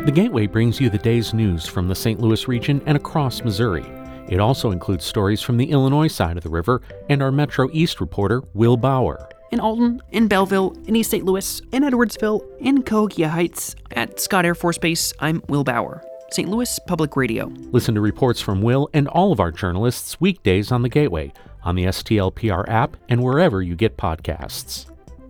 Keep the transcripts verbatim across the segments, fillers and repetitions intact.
The Gateway brings you the day's news from the Saint Louis region and across Missouri. It also includes stories from the Illinois side of the river and our Metro East reporter, Will Bauer. In Alton, in Belleville, in East Saint Louis, in Edwardsville, in Cahokia Heights, at Scott Air Force Base, I'm Will Bauer, Saint Louis Public Radio. Listen to reports from Will and all of our journalists weekdays on The Gateway, on the S T L P R app, and wherever you get podcasts.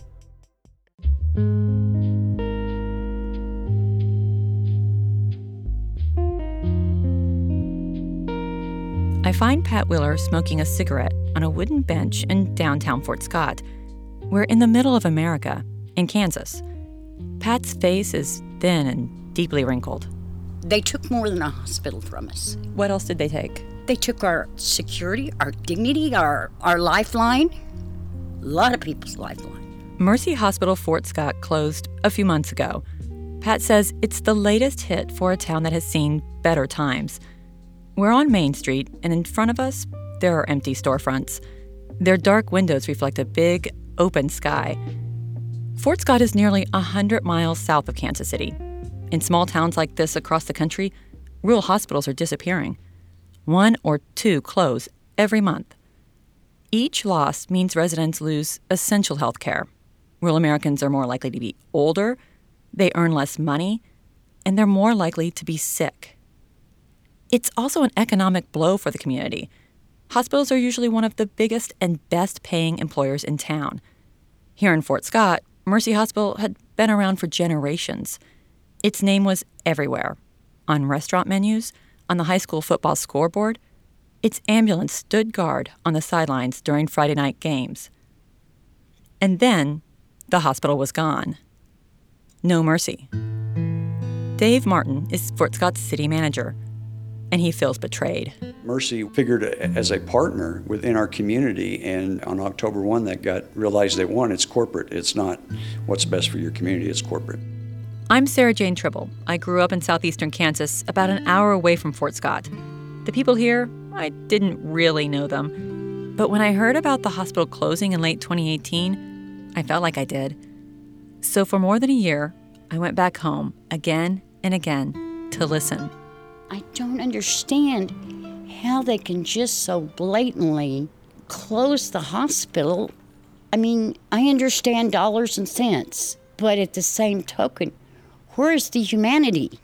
I find Pat Wheeler smoking a cigarette on a wooden bench in downtown Fort Scott. We're in the middle of America, in Kansas. Pat's face is thin and deeply wrinkled. They took more than a hospital from us. What else did they take? They took our security, our dignity, our, our lifeline. A lot of people's lifeline. Mercy Hospital Fort Scott closed a few months ago. Pat says it's the latest hit for a town that has seen better times. We're on Main Street, and in front of us, there are empty storefronts. Their dark windows reflect a big, open sky. Fort Scott is nearly one hundred miles south of Kansas City. In small towns like this across the country, rural hospitals are disappearing. One or two close every month. Each loss means residents lose essential health care. Rural Americans are more likely to be older, they earn less money, and they're more likely to be sick. It's also an economic blow for the community. Hospitals are usually one of the biggest and best-paying employers in town. Here in Fort Scott, Mercy Hospital had been around for generations. Its name was everywhere. On restaurant menus, on the high school football scoreboard. Its ambulance stood guard on the sidelines during Friday night games. And then, the hospital was gone. No mercy. Dave Martin is Fort Scott's city manager, and he feels betrayed. Mercy figured as a partner within our community, and on October first, that got realized they won. It's corporate. It's not what's best for your community. It's corporate. I'm Sarah Jane Tribble. I grew up in southeastern Kansas, about an hour away from Fort Scott. The people here, I didn't really know them. But when I heard about the hospital closing in late twenty eighteen, I felt like I did. So for more than a year, I went back home again and again to listen. I don't understand how they can just so blatantly close the hospital. I mean, I understand dollars and cents, but at the same token, where's the humanity?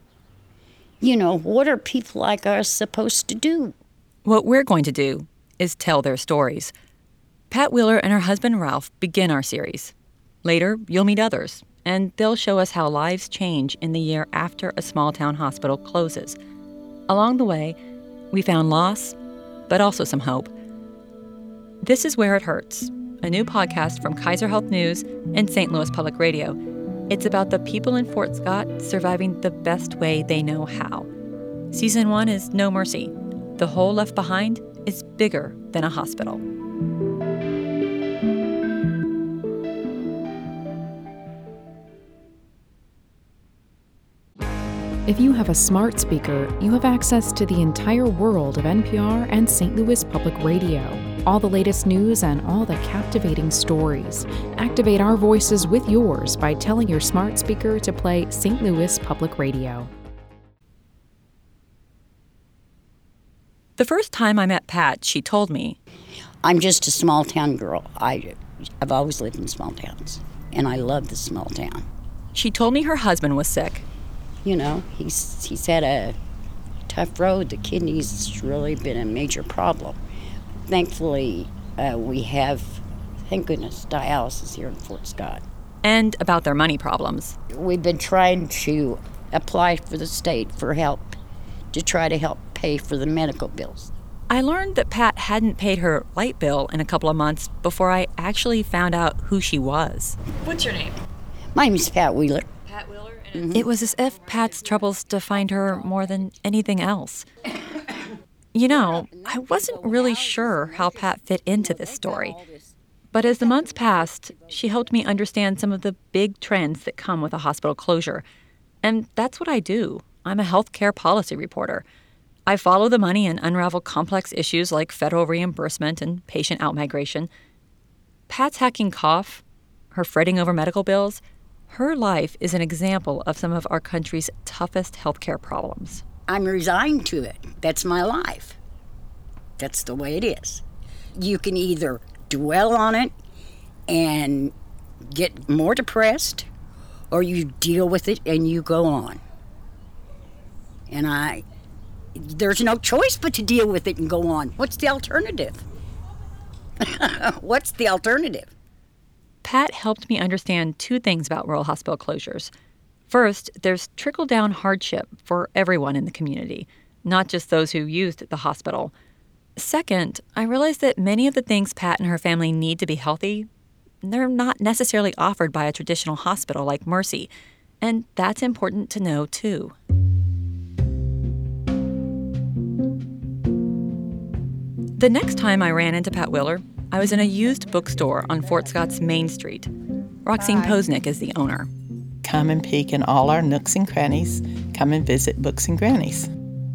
You know, what are people like us supposed to do? What we're going to do is tell their stories. Pat Wheeler and her husband Ralph begin our series. Later, you'll meet others, and they'll show us how lives change in the year after a small-town hospital closes. Along the way, we found loss, but also some hope. This is Where It Hurts, a new podcast from Kaiser Health News and Saint Louis Public Radio. It's about the people in Fort Scott surviving the best way they know how. Season one is No Mercy. The hole left behind is bigger than a hospital. If you have a smart speaker, you have access to the entire world of N P R and Saint Louis Public Radio. All the latest news and all the captivating stories. Activate our voices with yours by telling your smart speaker to play Saint Louis Public Radio. The first time I met Pat, she told me, I'm just a small town girl. I, I've always lived in small towns, and I love the small town. She told me her husband was sick. You know, he's he's had a tough road. The kidneys really been a major problem. Thankfully, uh, we have, thank goodness, dialysis here in Fort Scott. And about their money problems. We've been trying to apply for the state for help to try to help pay for the medical bills. I learned that Pat hadn't paid her light bill in a couple of months before I actually found out who she was. What's your name? My name is Pat Wheeler. Pat Wheeler? Mm-hmm. It was as if Pat's troubles defined her more than anything else. You know, I wasn't really sure how Pat fit into this story. But as the months passed, she helped me understand some of the big trends that come with a hospital closure. And that's what I do. I'm a healthcare policy reporter. I follow the money and unravel complex issues like federal reimbursement and patient outmigration. Pat's hacking cough, her fretting over medical bills, Her life is an example of some of our country's toughest healthcare problems. I'm resigned to it. That's my life. That's the way it is. You can either dwell on it and get more depressed, or you deal with it and you go on. And I, there's no choice but to deal with it and go on. What's the alternative? What's the alternative? Pat helped me understand two things about rural hospital closures. First, there's trickle-down hardship for everyone in the community, not just those who used the hospital. Second, I realized that many of the things Pat and her family need to be healthy, they're not necessarily offered by a traditional hospital like Mercy. And that's important to know, too. The next time I ran into Pat Willer, I was in a used bookstore on Fort Scott's Main Street. Roxine Posnick is the owner. Come and peek in all our nooks and crannies. Come and visit Books and Grannies.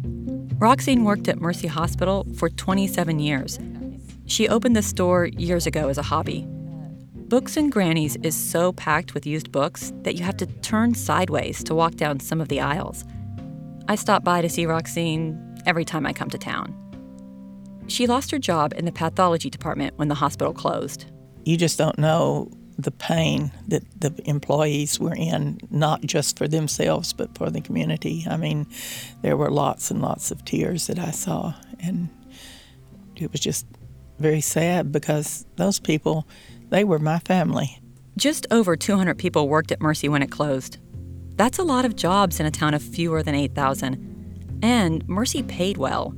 Roxine worked at Mercy Hospital for twenty-seven years. She opened the store years ago as a hobby. Books and Grannies is so packed with used books that you have to turn sideways to walk down some of the aisles. I stop by to see Roxine every time I come to town. She lost her job in the pathology department when the hospital closed. You just don't know the pain that the employees were in, not just for themselves, but for the community. I mean, there were lots and lots of tears that I saw, and it was just very sad because those people, they were my family. Just over two hundred people worked at Mercy when it closed. That's a lot of jobs in a town of fewer than eight thousand. And Mercy paid well.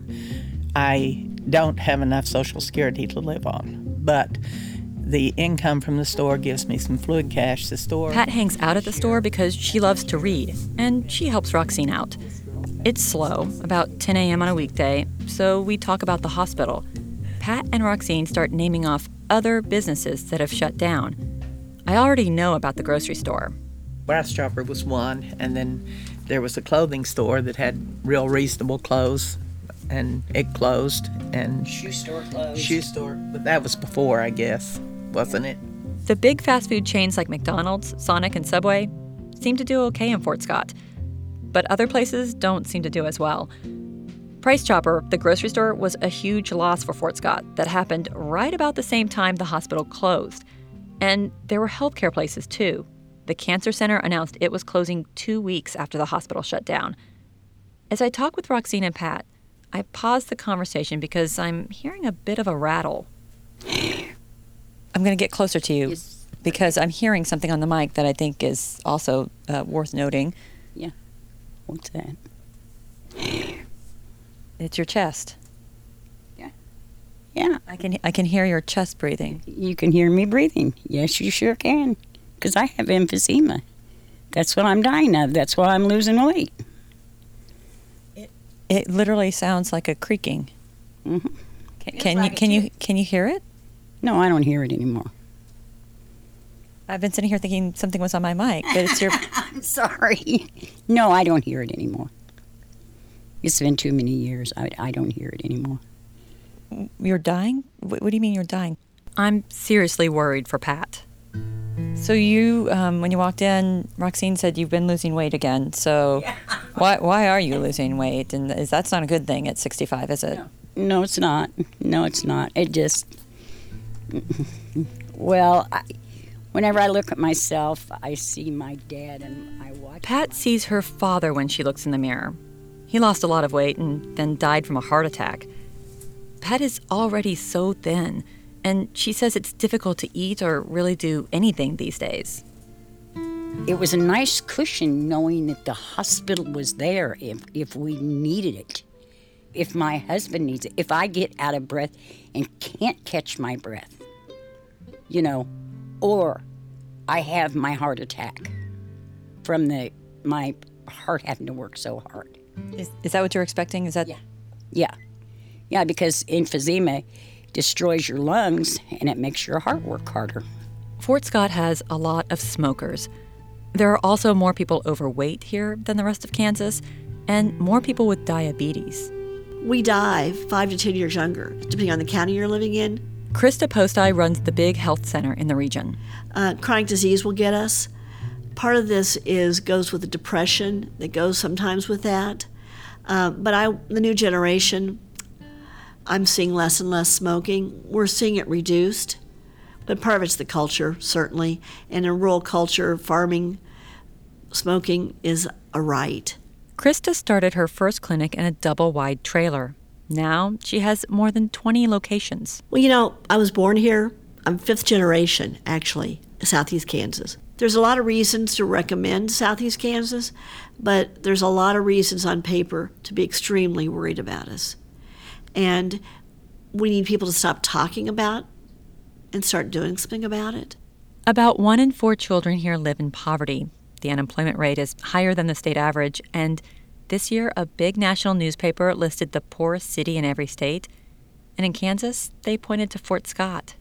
I don't have enough Social Security to live on, but the income from the store gives me some fluid cash. The store... Pat hangs out at the store because she loves to read, and she helps Roxine out. It's slow, about ten a.m. on a weekday, so we talk about the hospital. Pat and Roxine start naming off other businesses that have shut down. I already know about the grocery store. Brass Chopper was one, and then there was a clothing store that had real reasonable clothes, and it closed. And Shoe store closed. Shoe store, but that was before, I guess, wasn't it? The big fast food chains like McDonald's, Sonic, and Subway seem to do okay in Fort Scott, but other places don't seem to do as well. Price Chopper, the grocery store, was a huge loss for Fort Scott that happened right about the same time the hospital closed. And there were healthcare places, too. The Cancer Center announced it was closing two weeks after the hospital shut down. As I talk with Roxine and Pat, I paused the conversation because I'm hearing a bit of a rattle. I'm going to get closer to you yes. because I'm hearing something on the mic that I think is also uh, worth noting. Yeah. What's that? It's your chest. Yeah. Yeah. I can I can hear your chest breathing. You can hear me breathing. Yes, you sure can. Because I have emphysema. That's what I'm dying of. That's why I'm losing weight. It literally sounds like a creaking. Mm-hmm. Can, can you can you can you hear it? No, I don't hear it anymore. I've been sitting here thinking something was on my mic, but it's your... I'm sorry. No, I don't hear it anymore. It's been too many years. I, I don't hear it anymore. You're dying? What, what do you mean you're dying? I'm seriously worried for Pat. So you, um, when you walked in, Roxine said you've been losing weight again. So yeah. why why are you losing weight? And is that's not a good thing at sixty-five, is it? No, no it's not. No, it's not. It just, well, I, whenever I look at myself, I see my dad and I watch. Pat my... sees her father when she looks in the mirror. He lost a lot of weight and then died from a heart attack. Pat is already so thin. And she says it's difficult to eat or really do anything these days. It was a nice cushion knowing that the hospital was there if, if we needed it. If my husband needs it. If I get out of breath and can't catch my breath. You know, or I have my heart attack from the my heart having to work so hard. Is, is that what you're expecting? Is that? Yeah. Yeah. Yeah, because emphysema destroys your lungs, and it makes your heart work harder. Fort Scott has a lot of smokers. There are also more people overweight here than the rest of Kansas, and more people with diabetes. We die five to ten years younger, depending on the county you're living in. Krista Postai runs the big health center in the region. Uh, chronic disease will get us. Part of this is goes with the depression that goes sometimes with that. Uh, but I, the new generation, I'm seeing less and less smoking. We're seeing it reduced, but part of it's the culture, certainly. And in rural culture, farming, smoking is a right. Krista started her first clinic in a double-wide trailer. Now she has more than twenty locations. Well, you know, I was born here. I'm fifth generation, actually, Southeast Kansas. There's a lot of reasons to recommend Southeast Kansas, but there's a lot of reasons on paper to be extremely worried about us. And we need people to stop talking about and start doing something about it. About one in four children here live in poverty. The unemployment rate is higher than the state average, and this year a big national newspaper listed the poorest city in every state, and in Kansas, they pointed to Fort Scott.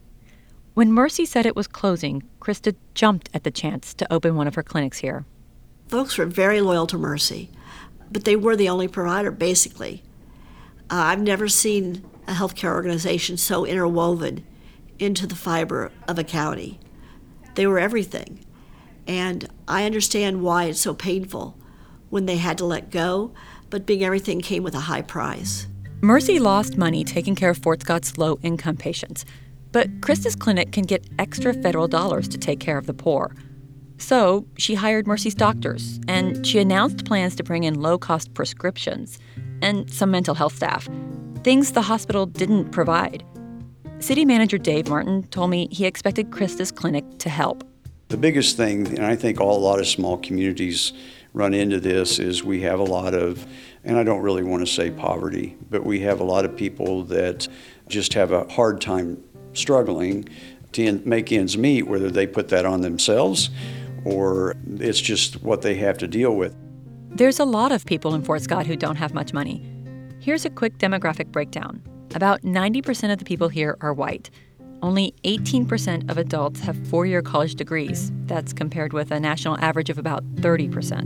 When Mercy said it was closing, Krista jumped at the chance to open one of her clinics here. Folks were very loyal to Mercy, but they were the only provider, basically. Uh, I've never seen a healthcare organization so interwoven into the fiber of a county. They were everything. And I understand why it's so painful when they had to let go, but being everything came with a high price. Mercy lost money taking care of Fort Scott's low-income patients, but Krista's clinic can get extra federal dollars to take care of the poor. So she hired Mercy's doctors, and she announced plans to bring in low-cost prescriptions and some mental health staff, things the hospital didn't provide. City Manager Dave Martin told me he expected Krista's clinic to help. The biggest thing, and I think all, a lot of small communities run into this, is we have a lot of, and I don't really want to say poverty, but we have a lot of people that just have a hard time struggling to make ends meet, whether they put that on themselves or it's just what they have to deal with. There's a lot of people in Fort Scott who don't have much money. Here's a quick demographic breakdown. About ninety percent of the people here are white. Only eighteen percent of adults have four-year college degrees. That's compared with a national average of about thirty percent.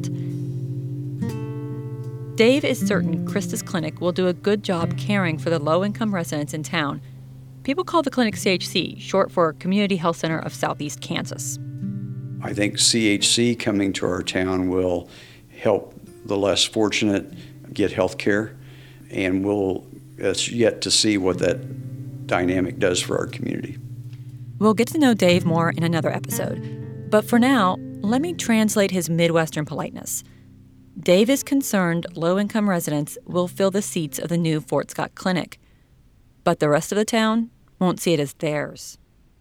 Dave is certain Krista's clinic will do a good job caring for the low-income residents in town. People call the clinic C H C, short for Community Health Center of Southeast Kansas. I think C H C coming to our town will help the less fortunate get health care, and we'll it's yet to see what that dynamic does for our community. We'll get to know Dave more in another episode. But for now, let me translate his Midwestern politeness. Dave is concerned low-income residents will fill the seats of the new Fort Scott Clinic, but the rest of the town won't see it as theirs.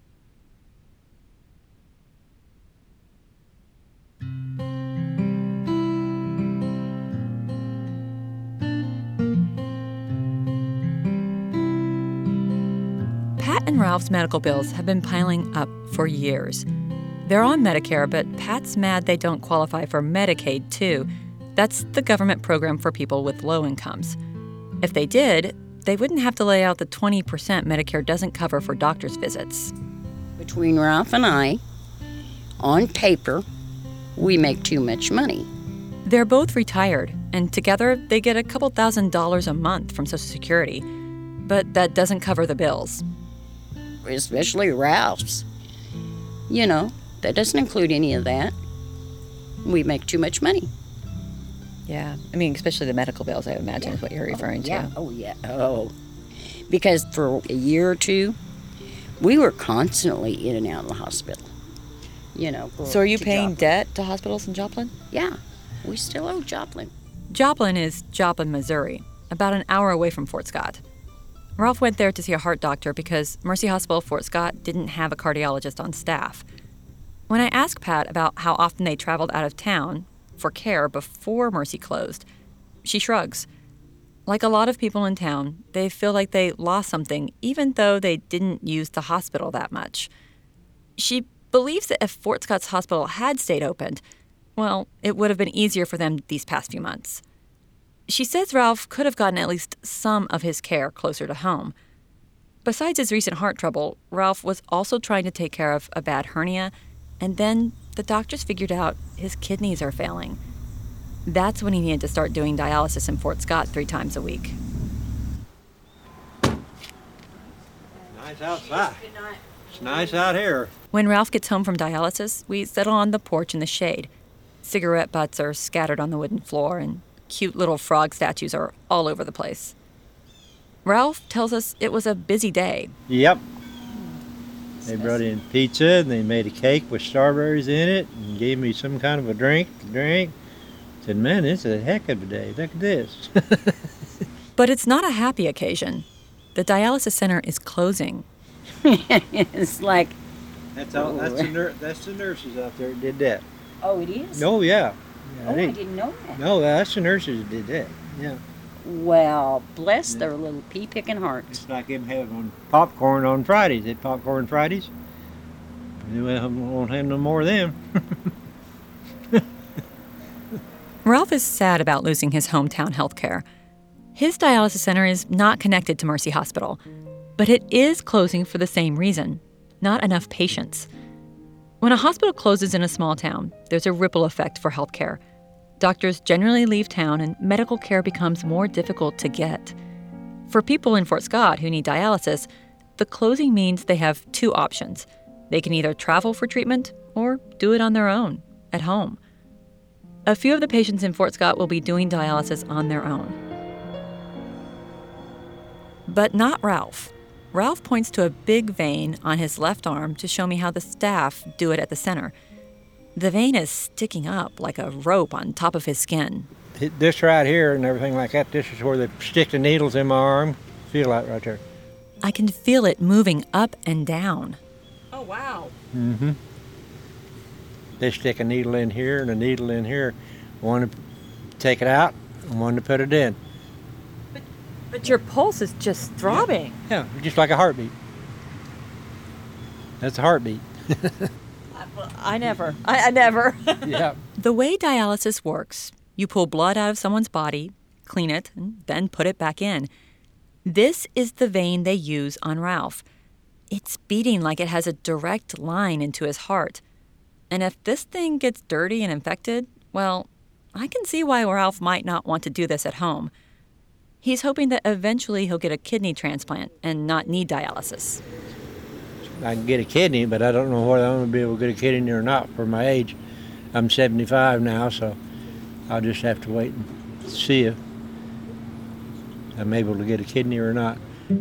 Pat and Ralph's medical bills have been piling up for years. They're on Medicare, but Pat's mad they don't qualify for Medicaid, too. That's the government program for people with low incomes. If they did, they wouldn't have to lay out the twenty percent Medicare doesn't cover for doctor's visits. Between Ralph and I, on paper, we make too much money. They're both retired, and together they get a couple thousand dollars a month from Social Security. But that doesn't cover the bills. Especially Ralph's. You know, that doesn't include any of that. We make too much money. Yeah, I mean, especially the medical bills, I imagine, yeah. is what you're referring oh, yeah. to. Oh, yeah. Oh. Because for a year or two, we were constantly in and out of the hospital. You know. So are you paying Joplin. debt to hospitals in Joplin? Yeah, we still owe Joplin. Joplin is Joplin, Missouri, about an hour away from Fort Scott. Ralph went there to see a heart doctor because Mercy Hospital Fort Scott didn't have a cardiologist on staff. When I asked Pat about how often they traveled out of town for care before Mercy closed, she shrugs. Like a lot of people in town, they feel like they lost something even though they didn't use the hospital that much. She believes that if Fort Scott's hospital had stayed open, well, it would have been easier for them these past few months. She says Ralph could have gotten at least some of his care closer to home. Besides his recent heart trouble, Ralph was also trying to take care of a bad hernia, and then the doctors figured out his kidneys are failing. That's when he needed to start doing dialysis in Fort Scott three times a week. Nice outside. It's nice out here. When Ralph gets home from dialysis, we settle on the porch in the shade. Cigarette butts are scattered on the wooden floor, and cute little frog statues are all over the place. Ralph tells us it was a busy day. Yep. They brought in pizza, and they made a cake with strawberries in it, and gave me some kind of a drink to drink. I said, man, this is a heck of a day. Look at this. But it's not a happy occasion. The dialysis center is closing. It's like... That's all. That's the, nur- that's the nurses out there that did that. Oh, it is? Oh, yeah. yeah Oh, I they, didn't know that. No, that's the nurses that did that. Yeah. Well, bless their little pea-picking hearts. It's like them having popcorn on Fridays. They popcorn Fridays. We won't have no more of them. Ralph is sad about losing his hometown health care. His dialysis center is not connected to Mercy Hospital, but it is closing for the same reason: not enough patients. When a hospital closes in a small town, there's a ripple effect for healthcare. Doctors generally leave town and medical care becomes more difficult to get. For people in Fort Scott who need dialysis, the closing means they have two options. They can either travel for treatment or do it on their own, at home. A few of the patients in Fort Scott will be doing dialysis on their own. But not Ralph. Ralph points to a big vein on his left arm to show me how the staff do it at the center. The vein is sticking up like a rope on top of his skin. This right here and everything like that, this is where they stick the needles in my arm. Feel that right there. I can feel it moving up and down. Oh, wow. Mm-hmm. They stick a needle in here and a needle in here. One to take it out and one to put it in. But, but your pulse is just throbbing. Yeah, yeah, just like a heartbeat. That's a heartbeat. I never. I, I never. Yeah. The way dialysis works, you pull blood out of someone's body, clean it, and then put it back in. This is the vein they use on Ralph. It's beating like it has a direct line into his heart. And if this thing gets dirty and infected, well, I can see why Ralph might not want to do this at home. He's hoping that eventually he'll get a kidney transplant and not need dialysis. I can get a kidney, but I don't know whether I'm going to be able to get a kidney or not for my age. I'm seventy-five now, so I'll just have to wait and see if I'm able to get a kidney or not.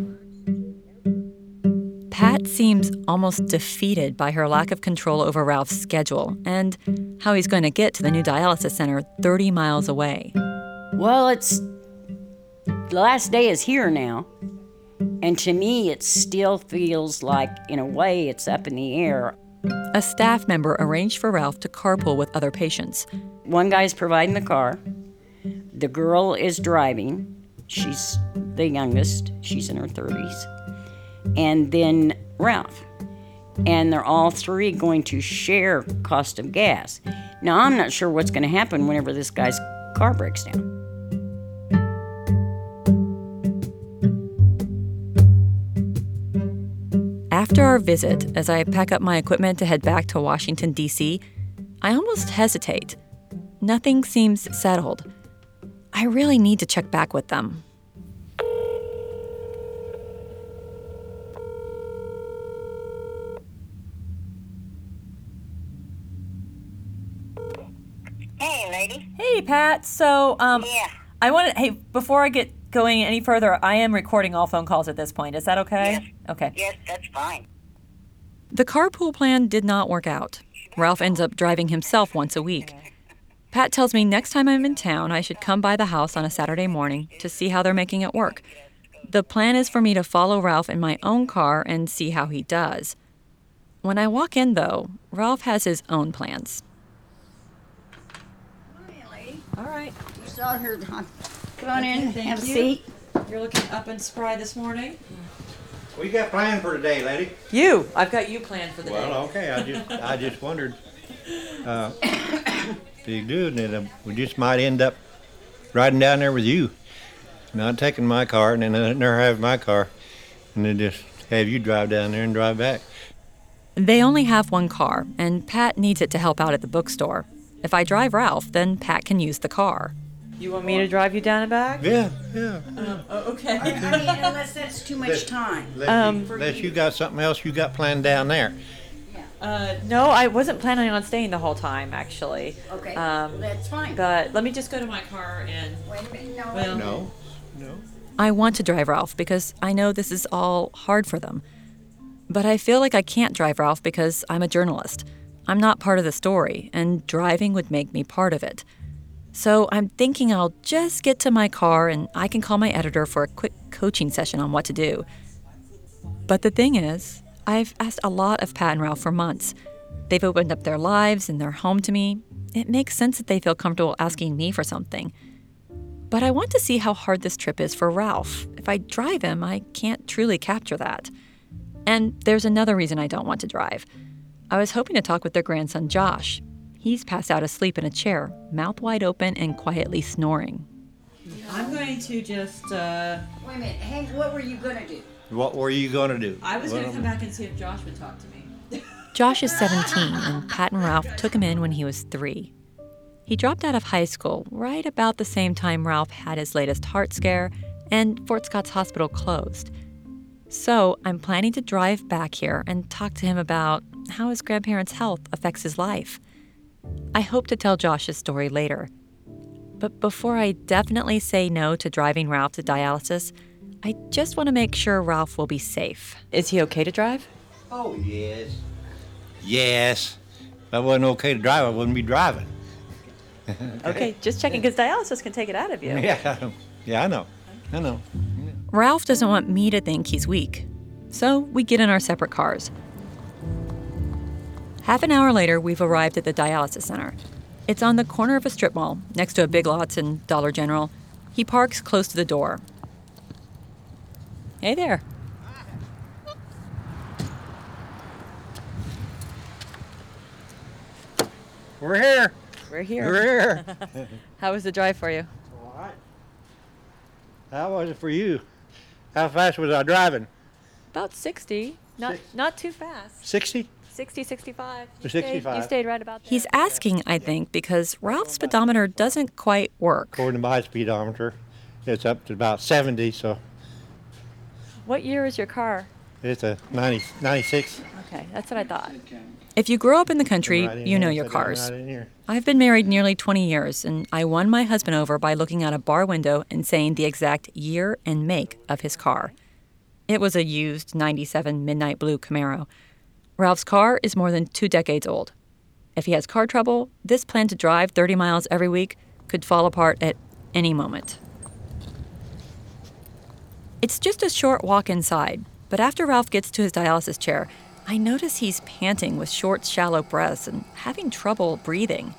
Pat seems almost defeated by her lack of control over Ralph's schedule and how he's going to get to the new dialysis center thirty miles away. Well, it's... the last day is here now. And to me, it still feels like, in a way, it's up in the air. A staff member arranged for Ralph to carpool with other patients. One guy's providing the car. The girl is driving. She's the youngest. She's in her thirties. And then Ralph. And they're all three going to share cost of gas. Now, I'm not sure what's going to happen whenever this guy's car breaks down. After our visit, as I pack up my equipment to head back to Washington, D C, I almost hesitate. Nothing seems settled. I really need to check back with them. Hey, lady. Hey, Pat. So, um, Yeah. I wanted, hey, before I get going any further, I am recording all phone calls at this point. Is that okay? Yes. Okay. Yes, that's fine. The carpool plan did not work out. Ralph ends up driving himself once a week. Pat tells me next time I'm in town, I should come by the house on a Saturday morning to see how they're making it work. The plan is for me to follow Ralph in my own car and see how he does. When I walk in, though, Ralph has his own plans. All right. You saw her. Come on in. Have a seat. You're looking up and spry this morning. What you got planned for today, lady? You. I've got you planned for the well, day. Well, okay. I just I just wondered uh, if you do, and then uh, we just might end up riding down there with you, not taking my car, and then letting her have my car, and then just have you drive down there and drive back. They only have one car, and Pat needs it to help out at the bookstore. If I drive Ralph, then Pat can use the car. You want me to drive you down and back? Yeah, yeah. Um, oh, okay. I mean, unless that's too much time. Unless, Um, you, unless you got something else you got planned down there. Uh, no, I wasn't planning on staying the whole time, actually. Okay, Um, that's fine. But let me just go to my car and. Wait a minute, no. Well, No, no. I want to drive Ralph because I know this is all hard for them. But I feel like I can't drive Ralph because I'm a journalist. I'm not part of the story, and driving would make me part of it. So I'm thinking I'll just get to my car and I can call my editor for a quick coaching session on what to do. But the thing is, I've asked a lot of Pat and Ralph for months. They've opened up their lives and their home to me. It makes sense that they feel comfortable asking me for something. But I want to see how hard this trip is for Ralph. If I drive him, I can't truly capture that. And there's another reason I don't want to drive. I was hoping to talk with their grandson, Josh. He's passed out asleep in a chair, mouth wide open and quietly snoring. I'm going to just, uh... Wait a minute, Hank, what were you gonna do? What were you going to do? I was What going to am- come back and see if Josh would talk to me. Josh is seventeen, and Pat and Ralph took him in when he was three. He dropped out of high school right about the same time Ralph had his latest heart scare and Fort Scott's hospital closed. So I'm planning to drive back here and talk to him about how his grandparents' health affects his life. I hope to tell Josh's story later. But before I definitely say no to driving Ralph to dialysis, I just want to make sure Ralph will be safe. Is he okay to drive? Oh, yes. Yes. If I wasn't okay to drive, I wouldn't be driving. Okay, just checking because dialysis can take it out of you. Yeah, yeah, I know. I know. Ralph doesn't want me to think he's weak, so we get in our separate cars. Half an hour later, we've arrived at the dialysis center. It's on the corner of a strip mall, next to a Big Lots and Dollar General. He parks close to the door. Hey there. We're here. We're here. We're here. How was the drive for you? All right. How was it for you? How fast was I driving? About sixty. Not Six. not too fast. sixty? sixty, sixty-five. You sixty-five. Stayed, you stayed right about there. He's asking, I think, because Ralph's speedometer doesn't quite work. According to my speedometer, it's up to about seventy, so What year is your car? it's a ninety, ninety-six. Okay, that's what I thought. If you grow up in the country, Right in you know here, your sit down cars. right in here. I've been married nearly twenty years, and I won my husband over by looking out a bar window and saying the exact year and make of his car. It was a used ninety-seven Midnight Blue Camaro. Ralph's car is more than two decades old. If he has car trouble, this plan to drive thirty miles every week could fall apart at any moment. It's just a short walk inside, but after Ralph gets to his dialysis chair, I notice he's panting with short, shallow breaths and having trouble breathing.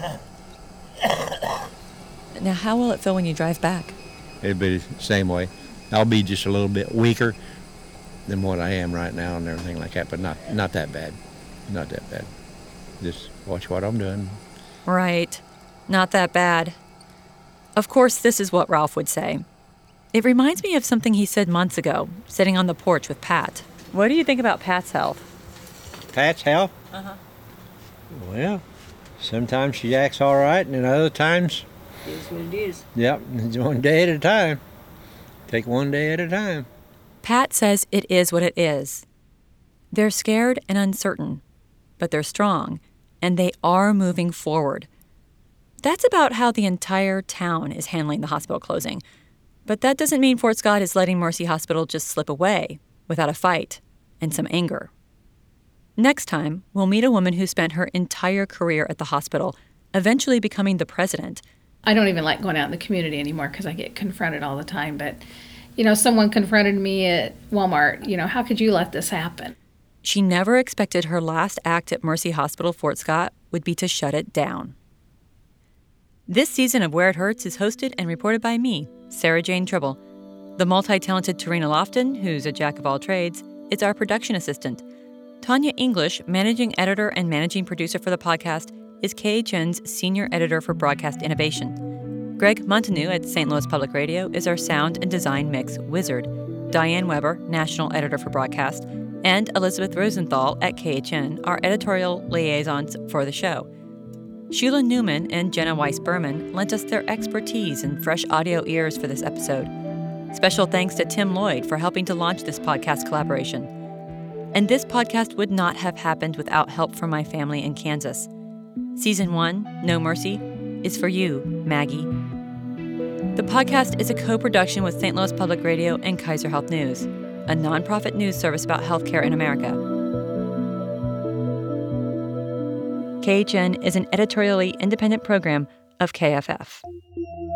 Now, how will it feel when you drive back? It'll be the same way. I'll be just a little bit weaker than what I am right now and everything like that, but not not that bad. Not that bad. Just watch what I'm doing. Right. Not that bad. Of course, this is what Ralph would say. It reminds me of something he said months ago, sitting on the porch with Pat. What do you think about Pat's health? Pat's health? Uh-huh. Well, sometimes she acts all right, and then other times, It is what it is. yep, it's one day at a time. Take one day at a time. Pat says it is what it is. They're scared and uncertain, but they're strong, and they are moving forward. That's about how the entire town is handling the hospital closing. But that doesn't mean Fort Scott is letting Mercy Hospital just slip away without a fight and some anger. Next time, we'll meet a woman who spent her entire career at the hospital, eventually becoming the president. I don't even like going out in the community anymore because I get confronted all the time. But, you know, someone confronted me at Walmart. You know, how could you let this happen? She never expected her last act at Mercy Hospital Fort Scott would be to shut it down. This season of Where It Hurts is hosted and reported by me, Sarah Jane Tribble. The multi-talented Tarina Lofton, who's a jack of all trades, is our production assistant. Tanya English, managing editor and managing producer for the podcast, is K H N's senior editor for broadcast innovation. Greg Montanou at Saint Louis Public Radio is our sound and design mix wizard. Diane Weber, national editor for broadcast, and Elizabeth Rosenthal at K H N are editorial liaisons for the show. Sheila Newman and Jenna Weiss-Berman lent us their expertise and fresh audio ears for this episode. Special thanks to Tim Lloyd for helping to launch this podcast collaboration. And this podcast would not have happened without help from my family in Kansas. Season one, No Mercy, is for you, Maggie. The podcast is a co-production with Saint Louis Public Radio and Kaiser Health News, a nonprofit news service about healthcare in America. K H N is an editorially independent program of K F F.